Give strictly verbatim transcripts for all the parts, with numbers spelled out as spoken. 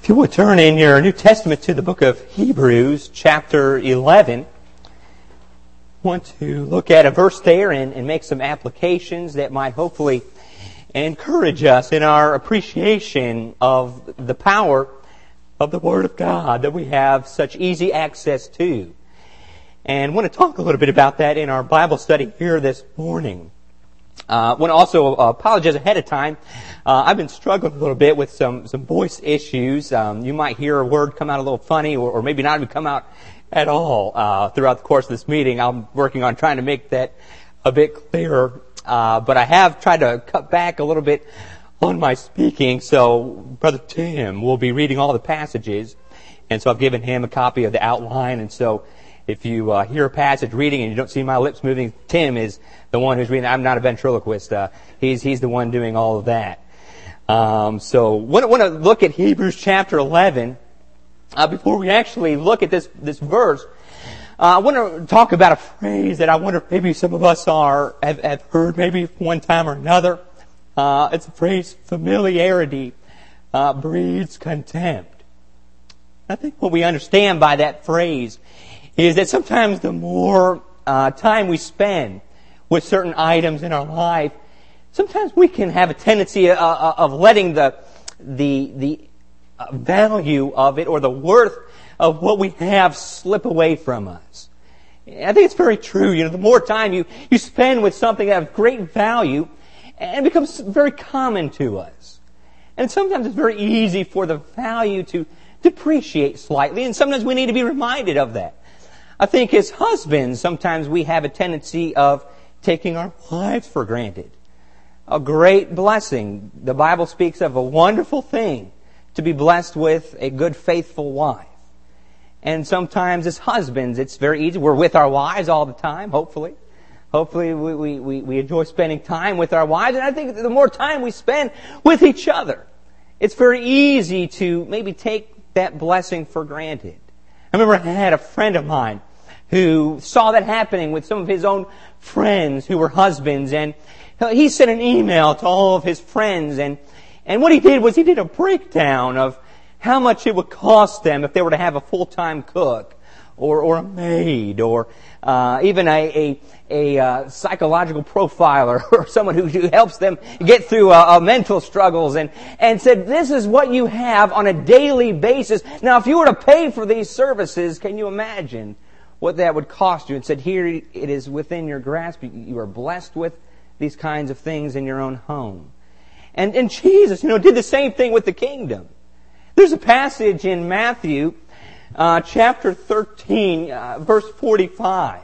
If you would turn in your New Testament to the book of Hebrews, chapter eleven, I want to look at a verse there and, and make some applications that might hopefully encourage us in our appreciation of the power of the Word of God that we have such easy access to. And I want to talk a little bit about that in our Bible study here this morning. I uh, want to also apologize ahead of time. Uh, I've been struggling a little bit with some, some voice issues. Um, you might hear a word come out a little funny or, or maybe not even come out at all uh, throughout the course of this meeting. I'm working on trying to make that a bit clearer. Uh, but I have tried to cut back a little bit on my speaking. So Brother Tim will be reading all the passages. And so I've given him a copy of the outline. And so if you uh, hear a passage reading and you don't see my lips moving, Tim is the one who's reading. I'm not a ventriloquist. Uh, he's he's the one doing all of that. Um, so want want to look at Hebrews chapter eleven. Uh, before we actually look at this this verse, uh, I want to talk about a phrase that I wonder if maybe some of us are have, have heard maybe one time or another. Uh, it's the phrase "familiarity uh, breeds contempt." I think what we understand by that phrase is that sometimes the more uh, time we spend with certain items in our life, sometimes we can have a tendency uh, uh, of letting the the the uh, value of it or the worth of what we have slip away from us. I think it's very true. You know, the more time you, you spend with something that has great value, and it becomes very common to us. And sometimes it's very easy for the value to depreciate slightly, and sometimes we need to be reminded of that. I think as husbands, sometimes we have a tendency of taking our wives for granted. A great blessing. The Bible speaks of a wonderful thing to be blessed with a good, faithful wife. And sometimes as husbands, it's very easy. We're with our wives all the time, hopefully. Hopefully we, we, we enjoy spending time with our wives. And I think the more time we spend with each other, it's very easy to maybe take that blessing for granted. I remember I had a friend of mine who saw that happening with some of his own friends who were husbands, and he sent an email to all of his friends, and, and what he did was he did a breakdown of how much it would cost them if they were to have a full-time cook, or, or a maid, or uh, even a, a, a uh, psychological profiler, or someone who, who helps them get through uh, uh, mental struggles, and, and said, this is what you have on a daily basis. Now, if you were to pay for these services, can you imagine what that would cost you? And said, here it is within your grasp. You are blessed with these kinds of things in your own home. And, and Jesus, you know, did the same thing with the kingdom. There's a passage in Matthew uh, chapter thirteen, uh, verse forty-five.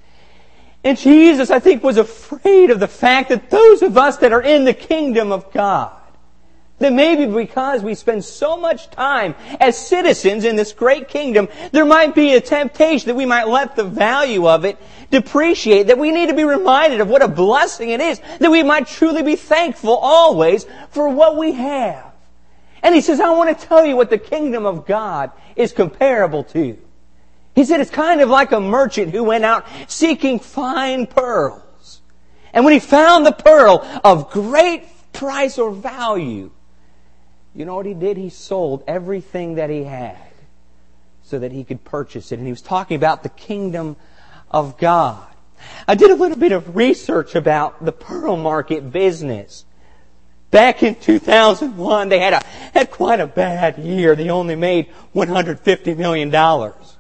And Jesus, I think, was afraid of the fact that those of us that are in the kingdom of God, that maybe because we spend so much time as citizens in this great kingdom, there might be a temptation that we might let the value of it depreciate, that we need to be reminded of what a blessing it is, that we might truly be thankful always for what we have. And He says, I want to tell you what the kingdom of God is comparable to. He said it's kind of like a merchant who went out seeking fine pearls. And when he found the pearl of great price or value, you know what he did? He sold everything that he had so that he could purchase it. And he was talking about the kingdom of God. I did a little bit of research about the pearl market business. Back in two thousand one, they had a had quite a bad year. They only made one hundred fifty million dollars.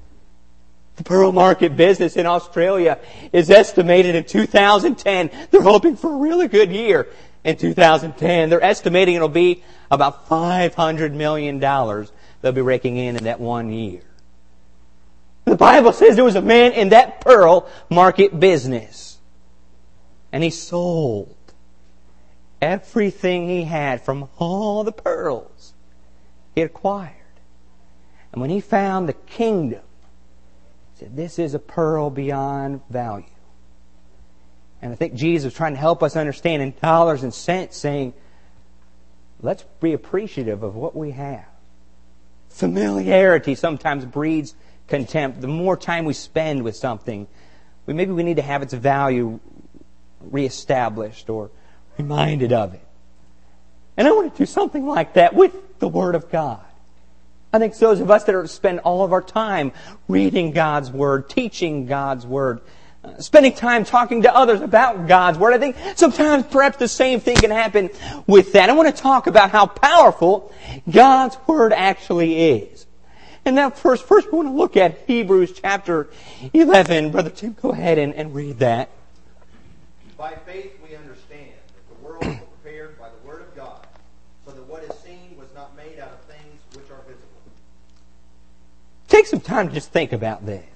The pearl market business in Australia is estimated in two thousand ten. They're hoping for a really good year in two thousand ten. They're estimating it'll be about five hundred million dollars they'll be raking in in that one year. The Bible says there was a man in that pearl market business, and he sold everything he had from all the pearls he acquired. And when he found the kingdom, he said, this is a pearl beyond value. And I think Jesus was trying to help us understand in dollars and cents, saying, let's be appreciative of what we have. Familiarity sometimes breeds contempt. The more time we spend with something, we maybe we need to have its value reestablished or reminded of it. And I want to do something like that with the Word of God. I think those of us that are spend all of our time reading God's Word, teaching God's Word, uh, spending time talking to others about God's Word, I think sometimes perhaps the same thing can happen with that. I want to talk about how powerful God's Word actually is. And now first, first we want to look at Hebrews chapter eleven. Brother Tim, go ahead and, and read that. By faith we understand that the world was prepared by the Word of God, so that what is seen was not made out of things which are visible. Take some time to just think about this.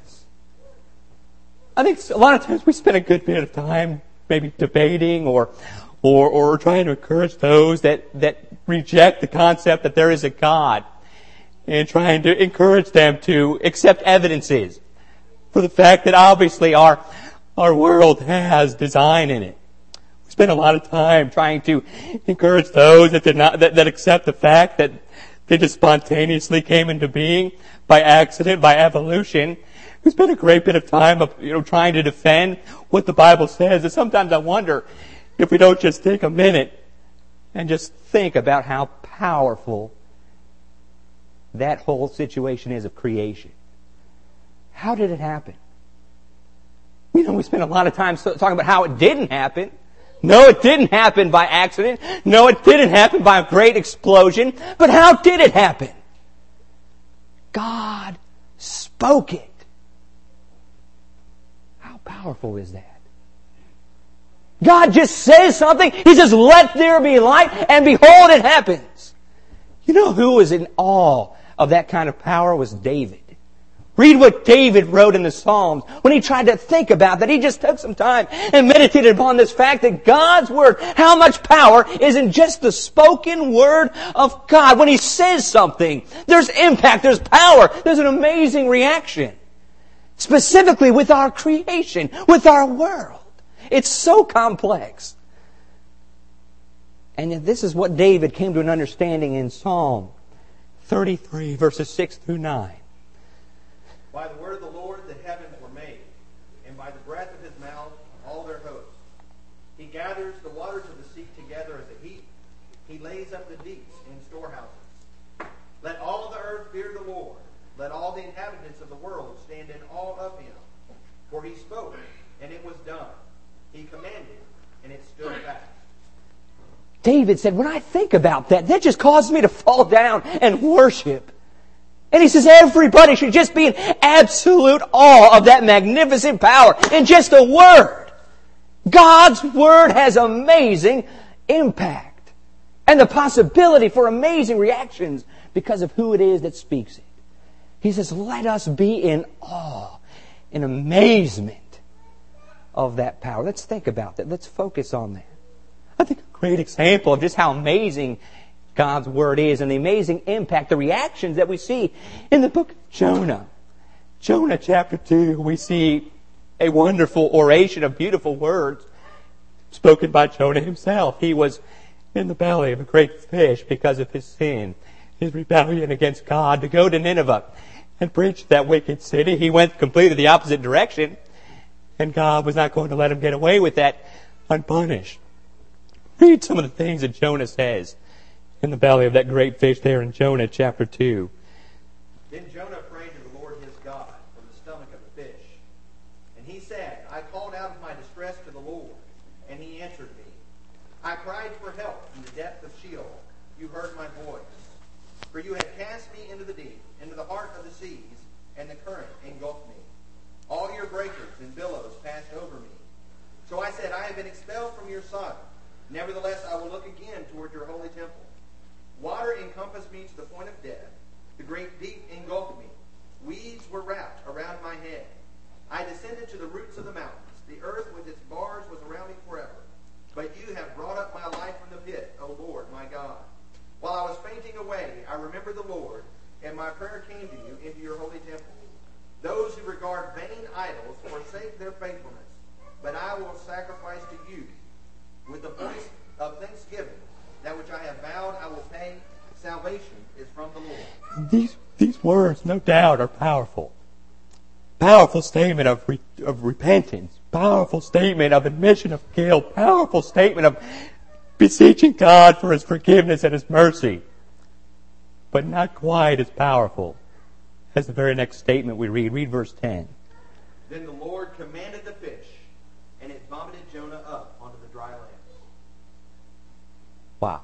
I think a lot of times we spend a good bit of time maybe debating or or, or trying to encourage those that, that reject the concept that there is a God, and trying to encourage them to accept evidences for the fact that obviously our our world has design in it. We spend a lot of time trying to encourage those that did not that, that accept the fact that they just spontaneously came into being by accident, by evolution. We spend a great bit of time of, you know, trying to defend what the Bible says. And sometimes I wonder if we don't just take a minute and just think about how powerful that whole situation is of creation. How did it happen? You know, we spend a lot of time talking about how it didn't happen. No, it didn't happen by accident. No, it didn't happen by a great explosion. But how did it happen? God spoke it. How powerful is that? God just says something. He says, let there be light, and behold, it happens. You know who was in awe of that kind of power was David. Read what David wrote in the Psalms when he tried to think about that. He just took some time and meditated upon this fact that God's Word, how much power is in just the spoken Word of God. When He says something, there's impact, there's power, there's an amazing reaction. Specifically with our creation, with our world. It's so complex. And yet this is what David came to an understanding in Psalm thirty-three, verses six through nine. By the word of the Lord the heavens were made, and by the breath of His mouth all their hosts. He gathers the waters of the sea together as a heap. He lays up the deeps in storehouses. Let all the earth fear the Lord. Let all the inhabitants of the world stand in awe of Him. For He spoke, and it was done. He commanded, and it stood fast. David said, when I think about that, that just causes me to fall down and worship. And he says everybody should just be in absolute awe of that magnificent power in just a word. God's Word has amazing impact and the possibility for amazing reactions because of who it is that speaks it. He says, let us be in awe, in amazement of that power. Let's think about that. Let's focus on that. I think a great example of just how amazing God's Word is and the amazing impact, the reactions that we see in the book of Jonah. Jonah chapter two, we see a wonderful oration of beautiful words spoken by Jonah himself. He was in the belly of a great fish because of his sin, his rebellion against God, to go to Nineveh and preach that wicked city. He went completely the opposite direction, and God was not going to let him get away with that unpunished. Read some of the things that Jonah says in the belly of that great fish there in Jonah chapter two. Then Jonah prayed to the Lord his God from the stomach of the fish. And he said, I called out of my distress to the Lord, and He answered me. I cried for help in the depth of Sheol. You heard my voice. For you had cast me into the deep, into the heart of the seas, and the current engulfed me. All your breakers and billows passed over me. So I said, I have been expelled from your sight. Nevertheless, I will look again toward your holy temple. Water encompassed me to the point of death. The great deep engulfed me. Weeds were wrapped around my head. I descended to the roots of the mountains. The earth with its bars was around me forever. But you have brought up my life from the pit, O Lord, my God. While I was fainting away, I remembered the Lord, and my prayer came to you into your holy temple. Those who regard vain idols forsake their faithfulness, but I will sacrifice to you with the voice of thanksgiving. That which I have vowed I will pay. Salvation is from the Lord. These these words, no doubt, are powerful. Powerful statement of re, of repentance. Powerful statement of admission of guilt. Powerful statement of beseeching God for His forgiveness and His mercy. but not quite as powerful as the very next statement we read. Read verse ten. Then the Lord commanded the fish, and it vomited Jonah up onto the dry land. Wow.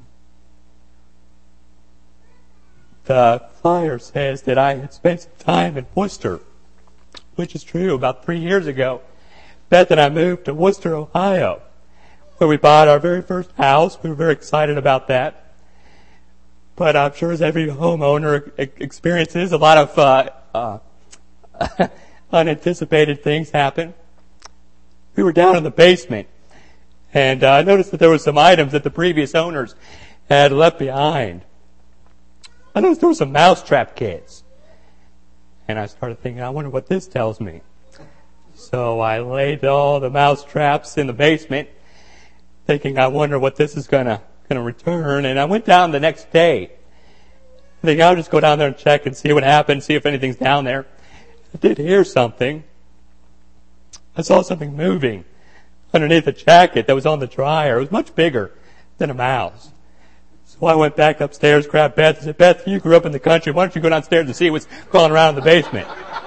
The flyer says that I had spent some time in Worcester, which is true. About three years ago, Beth and I moved to Worcester, Ohio, where we bought our very first house. We were very excited about that. But I'm sure as every homeowner experiences, a lot of uh, uh, unanticipated things happen. We were down in the basement, and uh, I noticed that there were some items that the previous owners had left behind. I noticed there were some mousetrap kits. And I started thinking, I wonder what this tells me. So I laid all the mouse traps in the basement, thinking, I wonder what this is going to going to return. And I went down the next day, thinking I'll just go down there and check and see what happened, see if anything's down there. I did hear something. I saw something moving underneath the jacket that was on the dryer. It was much bigger than a mouse. So I went back upstairs, grabbed Beth, and said, Beth, you grew up in the country. Why don't you go downstairs and see what's crawling around in the basement?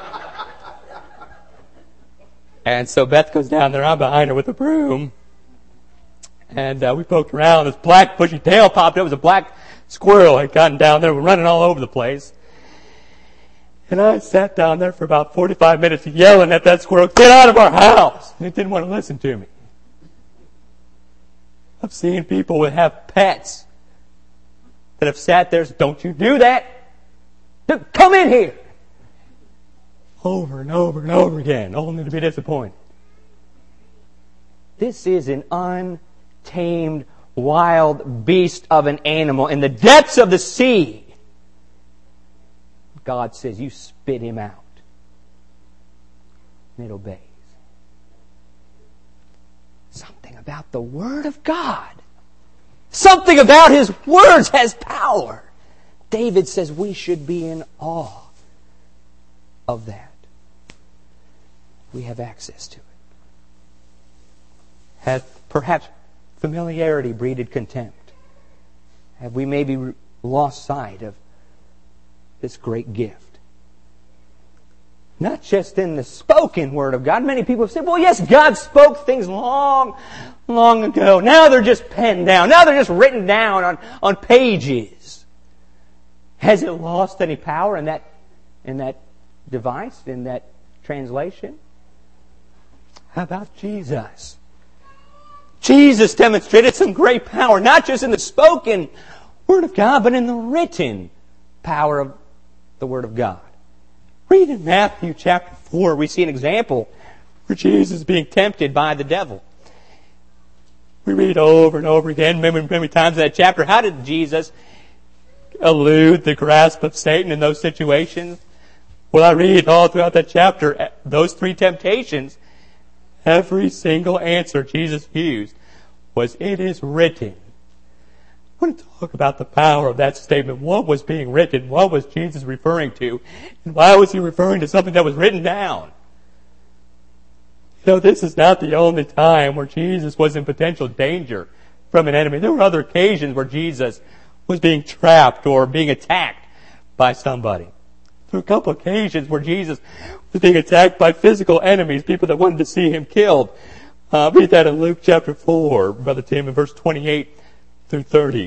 And so Beth goes down there. I'm behind her with a broom. And uh, we poked around. This black bushy tail popped up. It was a black squirrel had gotten down there. We're running all over the place. And I sat down there for about forty-five minutes yelling at that squirrel, get out of our house! And it didn't want to listen to me. I've seen people that have pets that have sat there and said, don't you do that! Come in here! Over and over and over again, only to be disappointed. This is an untamed, wild beast of an animal in the depths of the sea. God says, you spit him out. And it obeys. Something about the Word of God. Something about His words has power. David says we should be in awe of that. We have access to it. Have perhaps familiarity breeded contempt? Have we maybe lost sight of this great gift? Not just in the spoken Word of God. Many people have said, well, yes, God spoke things long, long ago. Now they're just penned down. Now they're just written down on, on pages. Has it lost any power in that, in that device, in that translation? How about Jesus? Jesus demonstrated some great power, not just in the spoken Word of God, but in the written power of the Word of God. Read in Matthew chapter four, we see an example where Jesus is being tempted by the devil. We read over and over again, many, many times in that chapter, how did Jesus elude the grasp of Satan in those situations? Well, I read all throughout that chapter, those three temptations, every single answer Jesus used was, it is written. I want to talk about the power of that statement. What was being written? What was Jesus referring to? And why was He referring to something that was written down? You know, this is not the only time where Jesus was in potential danger from an enemy. There were other occasions where Jesus was being trapped or being attacked by somebody. There were a couple of occasions where Jesus was being attacked by physical enemies, people that wanted to see Him killed. Uh, read that in Luke chapter four, Brother Tim, in verse twenty-eight through thirty.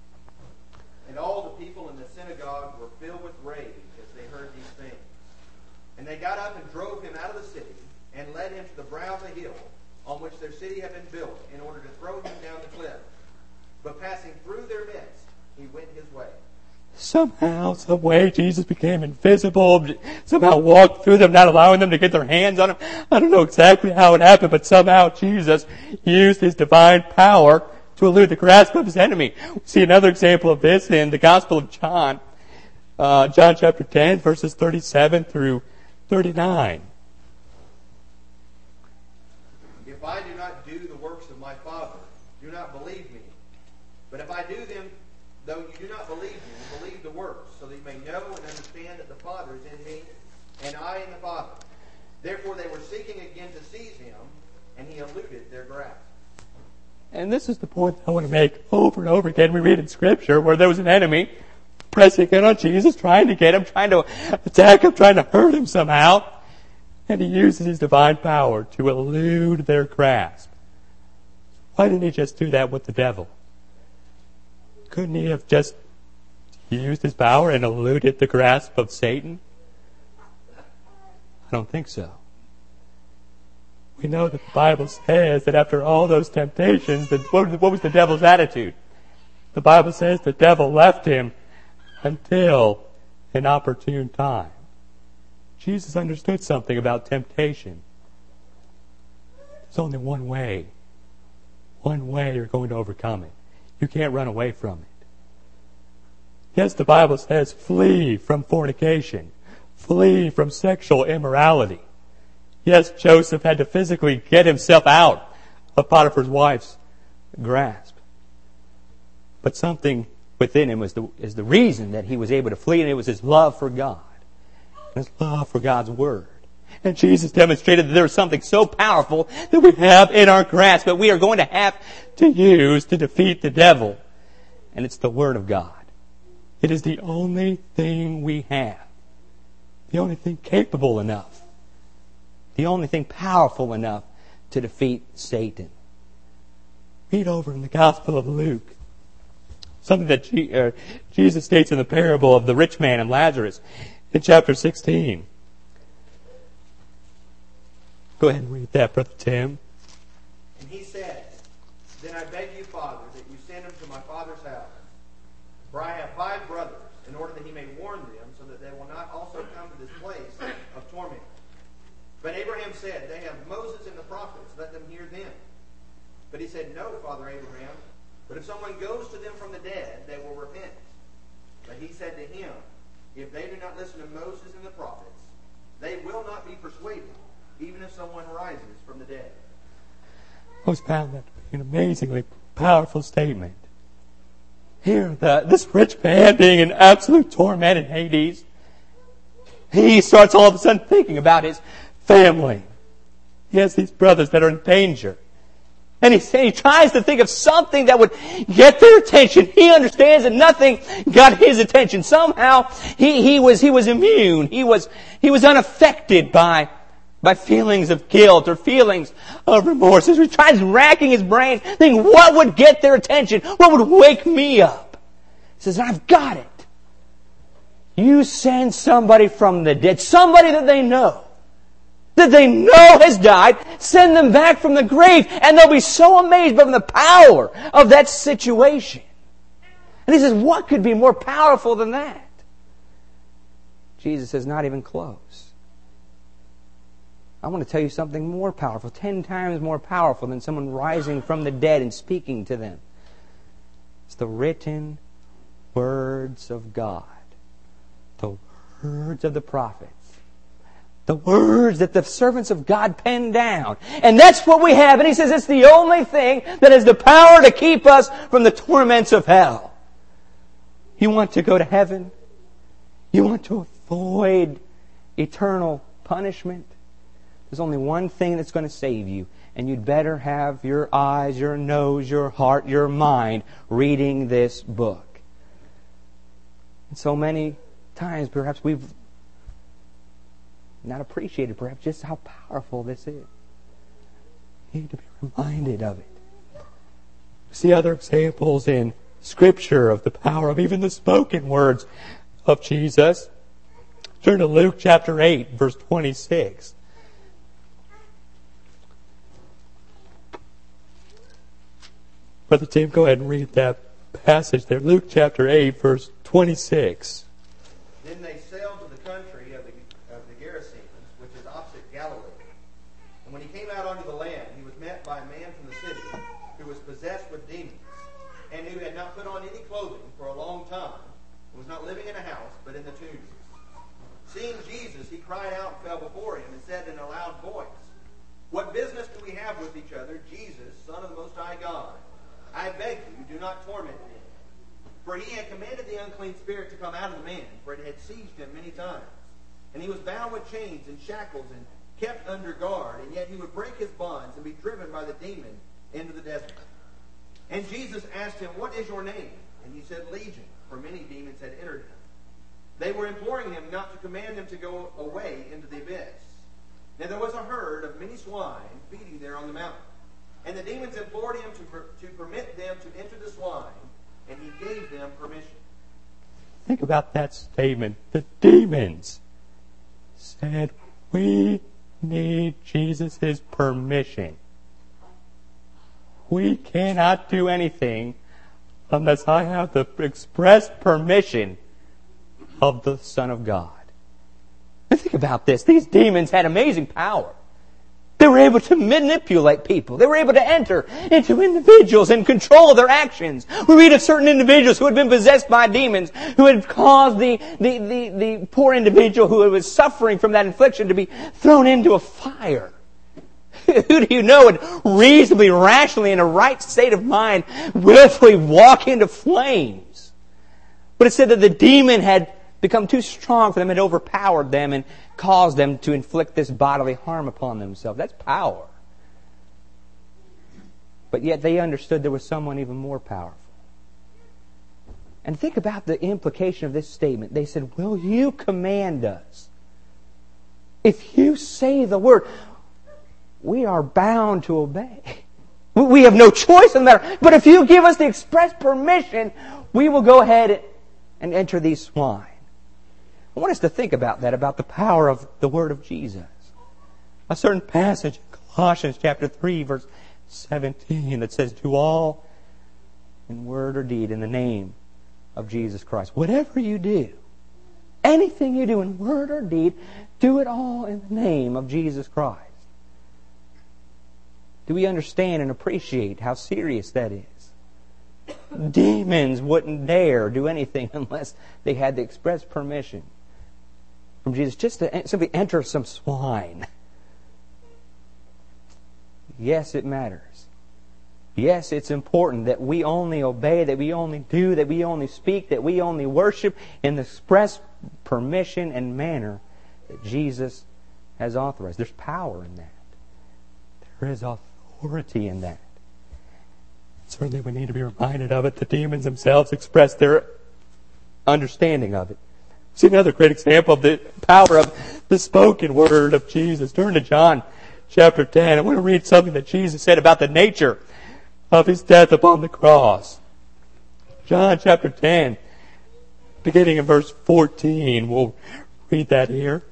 And all the people in the synagogue were filled with rage as they heard these things. And they got up and drove Him out of the city and led Him to the brow of the hill on which their city had been built in order to throw Him down the cliff. But passing through their midst, He went His way. Somehow, some way, Jesus became invisible, somehow walked through them, not allowing them to get their hands on Him. I don't know exactly how it happened, but somehow Jesus used His divine power to elude the grasp of His enemy. We see another example of this in the Gospel of John, uh, John chapter ten, verses thirty-seven through thirty-nine. If I do not do the works of my Father, do not believe me. But if I do them, though you do not believe me, believe the works, so that you may know and understand that the Father is in me, and I in the Father. Therefore they were seeking again to seize Him, and He eluded their grasp. And this is the point that I want to make over and over again. We read in Scripture where there was an enemy pressing in on Jesus, trying to get him, trying to attack him, trying to hurt him somehow. And he uses his divine power to elude their grasp. Why didn't he just do that with the devil? Couldn't he have just used his power and eluded the grasp of Satan? I don't think so. We know that the Bible says that after all those temptations, that what was the devil's attitude? The Bible says the devil left him until an opportune time. Jesus understood something about temptation. There's only one way. One way you're going to overcome it. You can't run away from it. Yes, the Bible says flee from fornication. Flee from sexual immorality. Yes, Joseph had to physically get himself out of Potiphar's wife's grasp. But something within him was the, is the reason that he was able to flee, and it was his love for God. His love for God's Word. And Jesus demonstrated that there is something so powerful that we have in our grasp that we are going to have to use to defeat the devil. And it's the Word of God. It is the only thing we have. The only thing capable enough. The only thing powerful enough to defeat Satan. Read over in the Gospel of Luke. Something that G- uh, Jesus states in the parable of the rich man and Lazarus in chapter sixteen. Go ahead and read that, Brother Tim. And he said, Then I beg you, Father, that you send him to my father's house. For I have five brothers, in order that he may warn them, so that they will not also come to this place of torment. But Abraham said, They have Moses and the prophets, let them hear them. But he said, No, Father Abraham, but if someone goes to them from the dead, they will repent. But he said to him, If they do not listen to Moses and the prophets, they will not be persuaded, even if someone rises from the dead. I always found that to be an amazingly powerful statement. Here, the, this rich man being in absolute torment in Hades, he starts all of a sudden thinking about his family. He has these brothers that are in danger. And he, he tries to think of something that would get their attention. He understands that nothing got his attention. Somehow he, he was he was immune. He was he was unaffected by by feelings of guilt or feelings of remorse. As he tries racking his brain, thinking what would get their attention, what would wake me up. He says, I've got it. You send somebody from the dead, somebody that they know. That they know has died, send them back from the grave, and they'll be so amazed by the power of that situation. And he says, what could be more powerful than that? Jesus says, not even close. I want to tell you something more powerful, ten times more powerful than someone rising from the dead and speaking to them. It's the written words of God. The words of the prophets. The words that the servants of God penned down. And that's what we have. And he says it's the only thing that has the power to keep us from the torments of hell. You want to go to heaven? You want to avoid eternal punishment? There's only one thing that's going to save you. And you'd better have your eyes, your nose, your heart, your mind reading this book. And so many times perhaps we've not appreciated perhaps just how powerful this is. You need to be reminded of it. We see other examples in Scripture of the power of even the spoken words of Jesus. Turn to Luke chapter eight, verse twenty-six. Brother Tim, go ahead and read that passage there. Luke chapter eight, verse twenty-six. Then they sailed to the country of the, of the Gerasenes, which is opposite Galilee. And when he came out onto the land, he was met by a man from the city who was possessed with demons, and who had not put on any clothing for a long time, and was not living in a house, but in the tombs. Seeing Jesus, he cried out and fell before him, and said in a loud voice, What business do we have with each other, Jesus, Son of the Most High God? I beg you, do not torment me. For he had commanded the unclean spirit to come out of the man, for it had seized him many times. And he was bound with chains and shackles and kept under guard, and yet he would break his bonds and be driven by the demon into the desert. And Jesus asked him, What is your name? And he said, Legion, for many demons had entered him. They were imploring him not to command them to go away into the abyss. Now there was a herd of many swine feeding there on the mountain. And the demons implored him to, per- to permit them to enter the swine, and he gave them permission. Think about that statement. The demons said, we need Jesus' permission. We cannot do anything unless I have the express permission of the Son of God. And think about this. These demons had amazing power. They were able to manipulate people. They were able to enter into individuals and control their actions. We read of certain individuals who had been possessed by demons, who had caused the, the, the, the poor individual who was suffering from that affliction to be thrown into a fire. Who do you know would reasonably, rationally, in a right state of mind, willfully walk into flames? But it said that the demon had become too strong for them, had overpowered them and caused them to inflict this bodily harm upon themselves. That's power. But yet they understood there was someone even more powerful. And think about the implication of this statement. They said, will you command us? If you say the word, we are bound to obey. We have no choice in the matter. But if you give us the express permission, we will go ahead and enter these swine. I want us to think about that, about the power of the word of Jesus. A certain passage in Colossians chapter three, verse seventeen, that says, do all in word or deed in the name of Jesus Christ. Whatever you do, anything you do in word or deed, do it all in the name of Jesus Christ. Do we understand and appreciate how serious that is? Demons wouldn't dare do anything unless they had the express permission from Jesus, just to simply enter some swine. Yes, it matters. Yes, it's important that we only obey, that we only do, that we only speak, that we only worship in the express permission and manner that Jesus has authorized. There's power in that. There is authority in that. Certainly we need to be reminded of it. The demons themselves express their understanding of it. See another great example of the power of the spoken word of Jesus. Turn to John chapter ten. I want to read something that Jesus said about the nature of His death upon the cross. John chapter ten, beginning in verse fourteen. We'll read that here.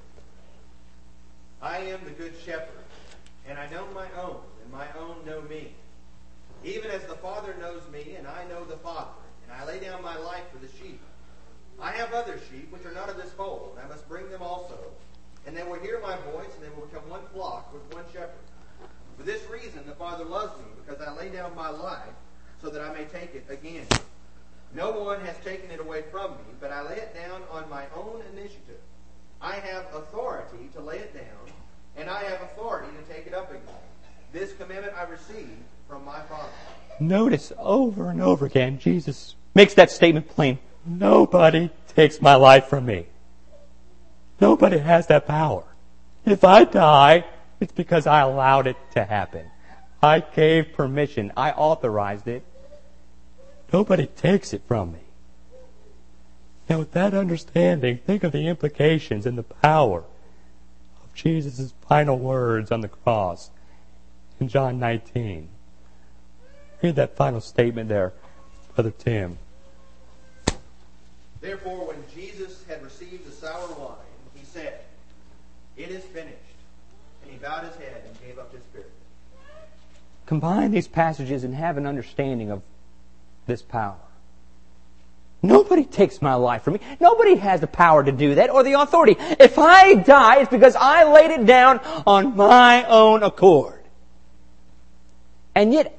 I am the good shepherd, and I know my own, and my own know me. Even as the Father knows me, and I know the Father, and I lay down my life for the sheep. I have other sheep which are not of this fold, and I must bring them also. And they will hear my voice, and they will become one flock with one shepherd. For this reason the Father loves me, because I lay down my life, so that I may take it again. No one has taken it away from me, but I lay it down on my own initiative. I have authority to lay it down, and I have authority to take it up again. This commandment I received from my Father. Notice over and over again, Jesus makes that statement plain. Nobody takes my life from me. Nobody has that power. If I die, it's because I allowed it to happen. I gave permission. I authorized it. Nobody takes it from me. Now with that understanding, think of the implications and the power of Jesus' final words on the cross in John nineteen. Read that final statement there, Brother Tim. Therefore, when Jesus had received the sour wine, He said, it is finished. And He bowed His head and gave up His spirit. Combine these passages and have an understanding of this power. Nobody takes my life from me. Nobody has the power to do that or the authority. If I die, it's because I laid it down on my own accord. And yet,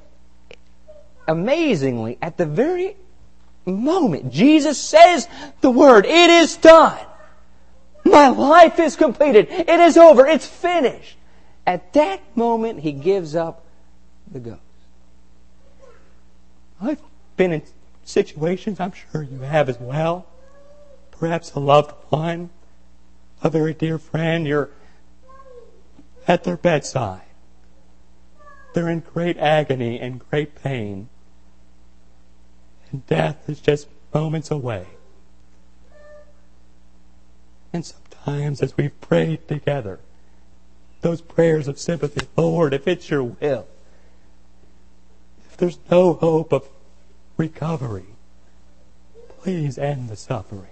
amazingly, at the very moment Jesus says the word, it is done. My life is completed. It is over. It's finished. At that moment, He gives up the ghost. I've been in situations, I'm sure you have as well. Perhaps a loved one, a very dear friend, you're at their bedside. They're in great agony and great pain. And death has just moments away. And sometimes as we've prayed together, those prayers of sympathy, Lord, if it's your will, if there's no hope of recovery, please end the suffering.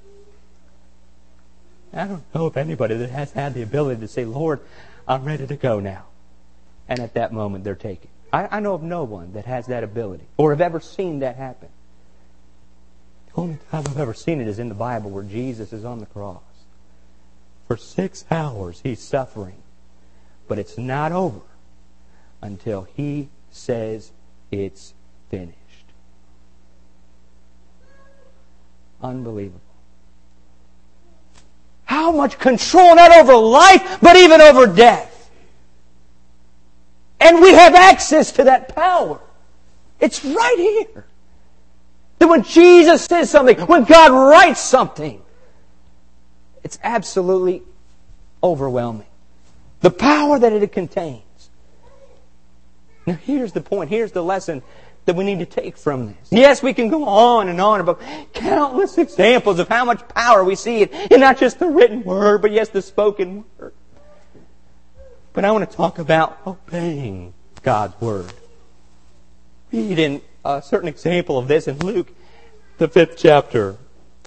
I don't know of anybody that has had the ability to say, Lord, I'm ready to go now. And at that moment they're taken. I, I know of no one that has that ability or have ever seen that happen. The only time I've ever seen it is in the Bible where Jesus is on the cross. For six hours he's suffering. But it's not over until he says it's finished. Unbelievable. How much control, not over life, but even over death. And we have access to that power. It's right here. That when Jesus says something, when God writes something, it's absolutely overwhelming. The power that it contains. Now here's the point, here's the lesson that we need to take from this. Yes, we can go on and on about countless examples of how much power we see in not just the written word, but yes, the spoken word. But I want to talk about obeying God's word. Read in a certain example of this in Luke, the fifth chapter.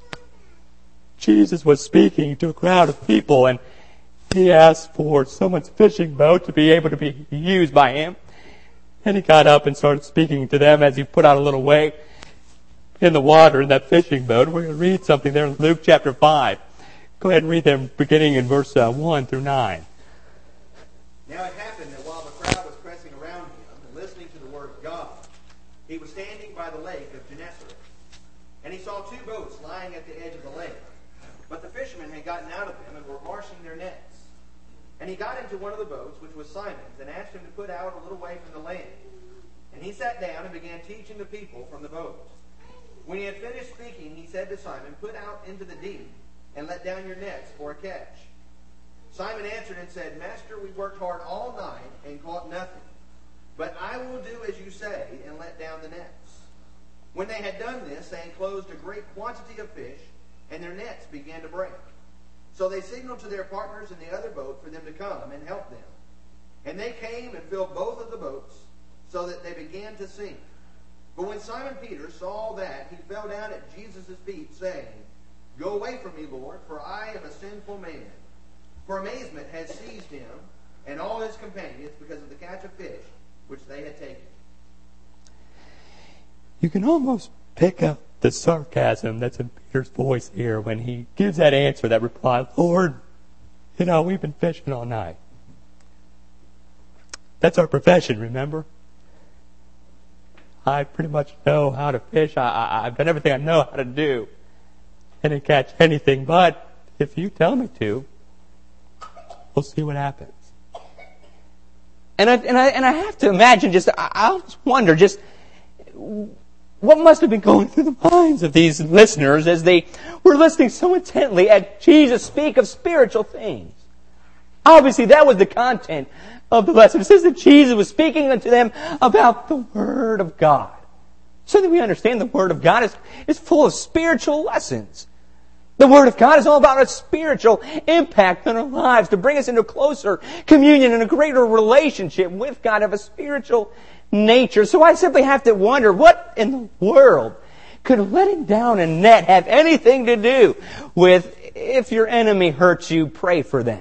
Jesus was speaking to a crowd of people, and he asked for someone's fishing boat to be able to be used by him. And he got up and started speaking to them as he put out a little way in the water in that fishing boat. We're going to read something there in Luke chapter five. Go ahead and read them beginning in verse uh, one through nine. Now it happened that while the crowd was pressing around him and listening to the word of God, he was standing by the lake of Gennesaret. And he saw two boats lying at the edge of the lake. But the fishermen had gotten out of them and were washing their nets. And he got into one of the boats, which was Simon's, and asked him to put out a little way from the land. And he sat down and began teaching the people from the boat. When he had finished speaking, he said to Simon, "Put out into the deep, and let down your nets for a catch." Simon answered and said, "Master, we worked hard all night and caught nothing. But I will do as you say, and let down the nets." When they had done this, they enclosed a great quantity of fish, and their nets began to break. So they signaled to their partners in the other boat for them to come and help them. And they came and filled both of the boats, so that they began to sink. But when Simon Peter saw that, he fell down at Jesus' feet, saying, "Go away from me, Lord, for I am a sinful man." For amazement had seized him and all his companions because of the catch of fish which they had taken. You can almost pick up the sarcasm that's in Peter's voice here when he gives that answer, that reply, "Lord, you know, we've been fishing all night." That's our profession, remember? I pretty much know how to fish. I, I, I've done everything I know how to do. I didn't catch anything, but if you tell me to, we'll see what happens. And I, and I, and I have to imagine, just, I, I always wonder, just, what must have been going through the minds of these listeners as they were listening so intently at Jesus speak of spiritual things. Obviously, that was the content of the lesson. It says that Jesus was speaking unto them about the Word of God. So that we understand the Word of God is, is full of spiritual lessons. The Word of God is all about a spiritual impact on our lives to bring us into closer communion and a greater relationship with God of a spiritual nature. So I simply have to wonder, what in the world could letting down a net have anything to do with if your enemy hurts you, pray for them?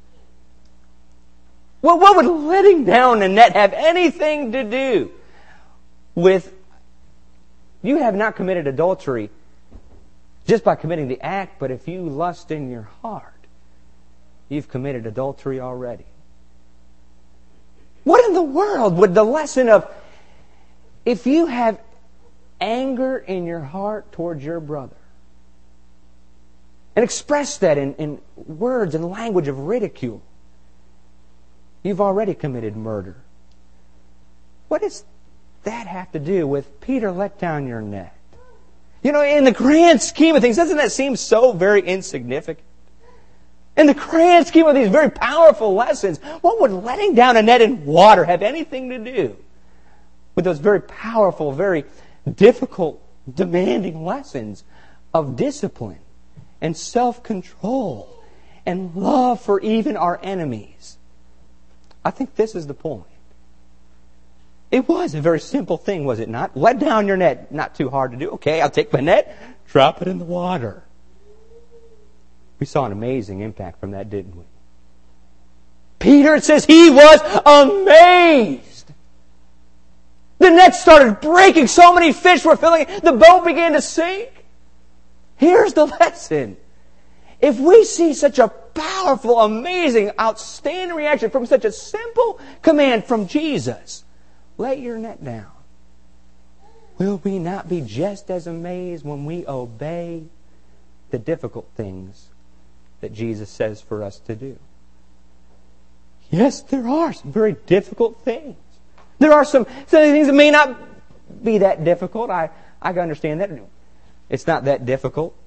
Well, what would letting down a net have anything to do with you have not committed adultery just by committing the act, but if you lust in your heart, you've committed adultery already. What in the world would the lesson of if you have anger in your heart towards your brother and express that in, in words and language of ridicule, you've already committed murder. What does that have to do with Peter, let down your net? You know, in the grand scheme of things, doesn't that seem so very insignificant? In the grand scheme of these very powerful lessons, what would letting down a net in water have anything to do with those very powerful, very difficult demanding lessons of discipline and self-control and love for even our enemies. I think this is the point. It was a very simple thing, was it not? Let down your net. Not too hard to do. Okay, I'll take my net, drop it in the water. We saw an amazing impact from that, didn't we? Peter, it says he was amazed. The net started breaking. So many fish were filling it. The boat began to sink. Here's the lesson. If we see such a powerful, amazing, outstanding reaction from such a simple command from Jesus, let your net down, will we not be just as amazed when we obey the difficult things that Jesus says for us to do? Yes, there are some very difficult things. There are some, some things that may not be that difficult. I, I can understand that. It's not that difficult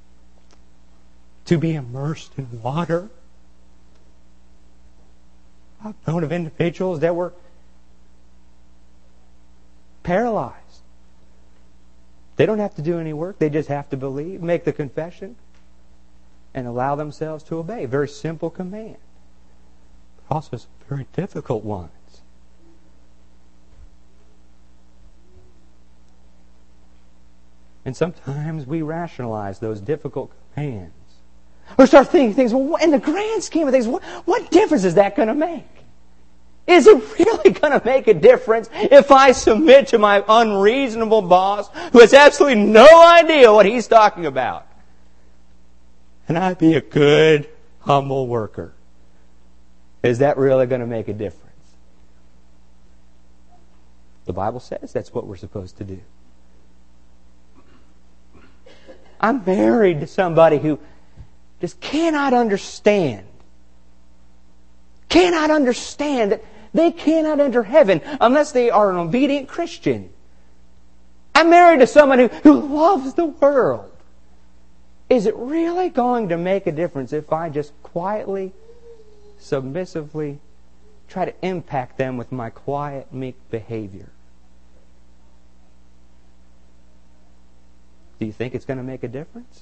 to be immersed in water. I've known of individuals that were paralyzed. They don't have to do any work. They just have to believe, make the confession, and allow themselves to obey. Very simple command. But also some very difficult ones. And sometimes we rationalize those difficult commands. Or start thinking things, well, in the grand scheme of things, what, what difference is that going to make? Is it really going to make a difference if I submit to my unreasonable boss who has absolutely no idea what he's talking about? And I be a good, humble worker? Is that really going to make a difference? The Bible says that's what we're supposed to do. I'm married to somebody who just cannot understand, cannot understand that they cannot enter heaven unless they are an obedient Christian. I'm married to someone who, who loves the world. Is it really going to make a difference if I just quietly, submissively try to impact them with my quiet, meek behavior? Do you think it's going to make a difference?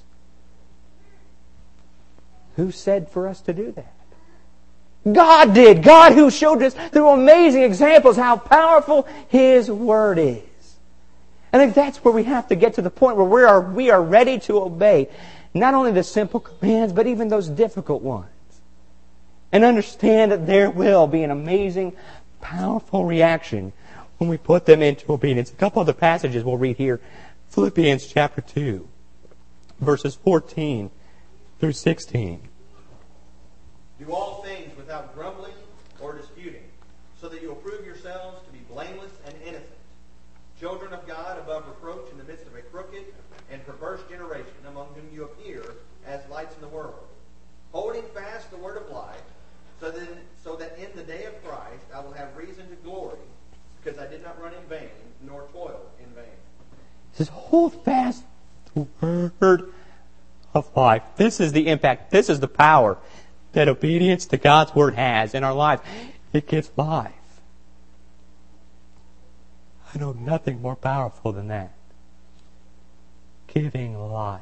Who said for us to do that? God did. God who showed us through amazing examples how powerful His Word is. I think that's where we have to get to the point where we are, we are ready to obey not only the simple commands, but even those difficult ones. And understand that there will be an amazing, powerful reaction when we put them into obedience. A couple of the passages we'll read here. Philippians chapter two, verses fourteen through sixteen. Do all things without grumbling or disputing, so that you will prove yourselves to be blameless and innocent, children of God above reproach in the midst of a crooked and perverse generation, among whom you appear as lights in the world, holding fast the word of life, so that, so that in the day of Christ I will have reason to glory, because I did not run in vain, nor toil in vain. It says, hold fast the word of life. This is the impact. This is the power that obedience to God's Word has in our lives. It gives life. I know nothing more powerful than that. Giving life.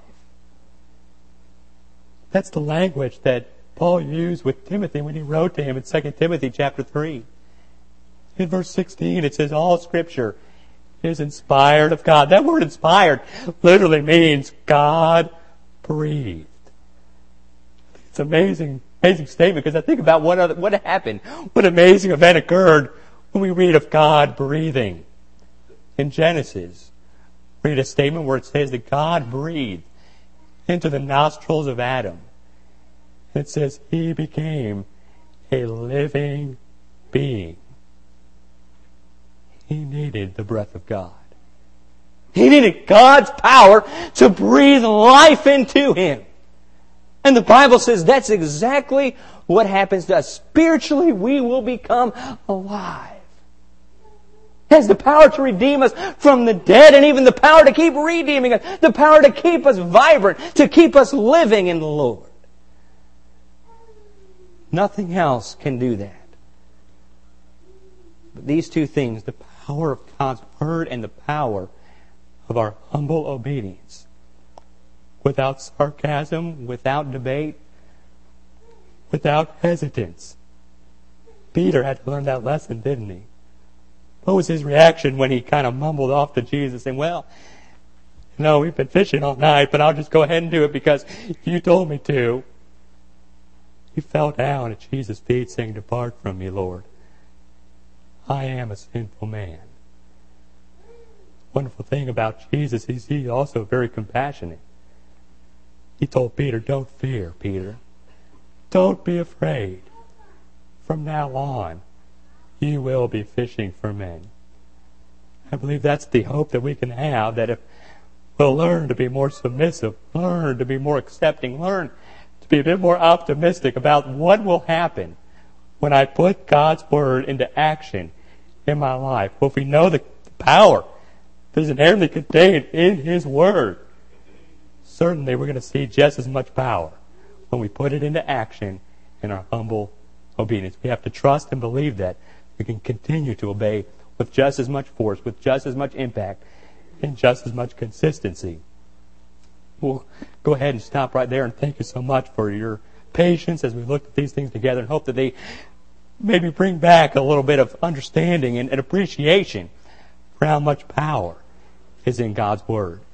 That's the language that Paul used with Timothy when he wrote to him in Second Timothy chapter three. In verse sixteen it says, all Scripture is inspired of God. That word inspired literally means God breathed. It's an amazing, amazing statement because I think about what other, what happened, what amazing event occurred when we read of God breathing. In Genesis, read a statement where it says that God breathed into the nostrils of Adam. It says he became a living being. He needed the breath of God. He needed God's power to breathe life into him. And the Bible says that's exactly what happens to us. Spiritually, we will become alive. It has the power to redeem us from the dead and even the power to keep redeeming us. The power to keep us vibrant, to keep us living in the Lord. Nothing else can do that. But these two things, the power of God's Word and the power of our humble obedience. Without sarcasm, without debate, without hesitance. Peter had to learn that lesson, didn't he? What was his reaction when he kind of mumbled off to Jesus saying, well, you know, we've been fishing all night, but I'll just go ahead and do it because you told me to. He fell down at Jesus' feet saying, depart from me, Lord. I am a sinful man. Wonderful thing about Jesus is he's also very compassionate. He told Peter, don't fear, Peter. Don't be afraid. From now on, you will be fishing for men. I believe that's the hope that we can have, that if we'll learn to be more submissive, learn to be more accepting, learn to be a bit more optimistic about what will happen when I put God's Word into action in my life. Well, if we know the power that is inherently contained in His Word, certainly we're going to see just as much power when we put it into action in our humble obedience. We have to trust and believe that we can continue to obey with just as much force, with just as much impact, and just as much consistency. We'll go ahead and stop right there, and thank you so much for your patience as we looked at these things together, and hope that they maybe bring back a little bit of understanding and, and appreciation for how much power is in God's Word.